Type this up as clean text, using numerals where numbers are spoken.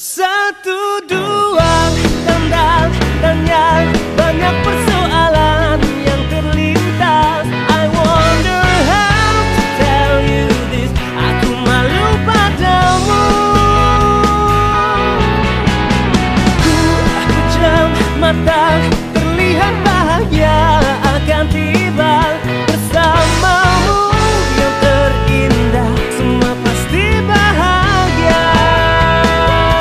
Satu dua tanya banyak persoalan yang terlintas. I wonder how to tell you this. Aku malu padamu. Ku pejam mata